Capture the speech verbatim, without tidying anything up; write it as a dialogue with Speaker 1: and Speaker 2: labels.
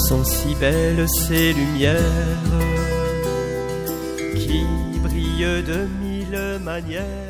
Speaker 1: sont si belles ces lumières qui brillent de mille manières.